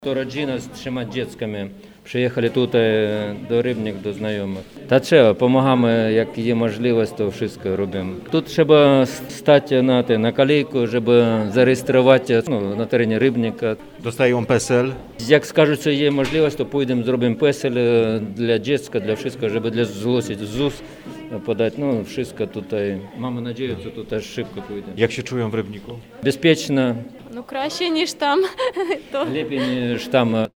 To rodzina z 3 dziećmi. Przyjechali tutaj do Rybnik, do znajomych. Та trzeba, допомагаємо, jak є можливість, то wszystko robimy. Тут trzeba stać na kolejku, żeby zarejestrować na terenie Rybnika. Dostają PESEL. Jak скажуть, що є можливість, то pójdziemy, зробимо PESEL для dziecka, dla wszystko, żeby dla zgłosić ZUS, podać, wszystko tutaj. Mamy nadzieję, że to też szybko pójdzie. Jak się czują w Rybniku? Bezpieczne, Краще, ніж там. lepiej niż tam.